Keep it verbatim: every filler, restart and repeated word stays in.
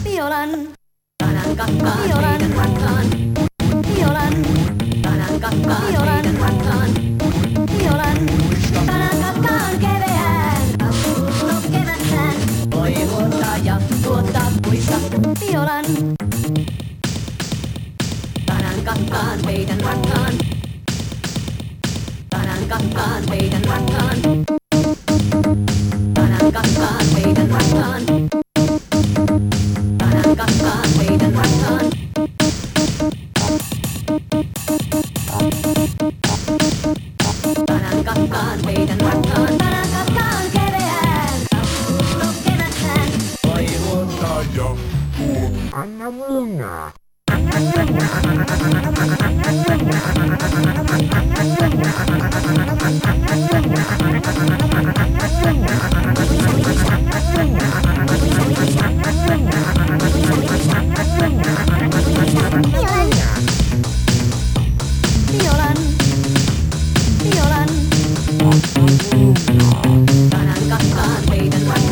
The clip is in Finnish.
Violan. Tänään kakkaan meidän rakkaan. Violan. Tänään kakkaan meidän rakkaan. Violan. Tänään kakkaan keveään. Kasvuuno kevätään. Voi vuottaa ja tuottaa puista. Violan. Tänään kakkaan meidän rakkaan. Tänään kakkaan meidän rakkaan. Tänään kakkaan meidän rakkaan. Tänään kakkaan meidän rakkaan. Tänään kakkaan meidän rakkaan. Tänään kakkaan keveään. Kasvuuno kevätään. Voi vuottaa ja tuottaa. Anna munaa. Violan. Violan. Tänään kakkaan meidän rakkaan.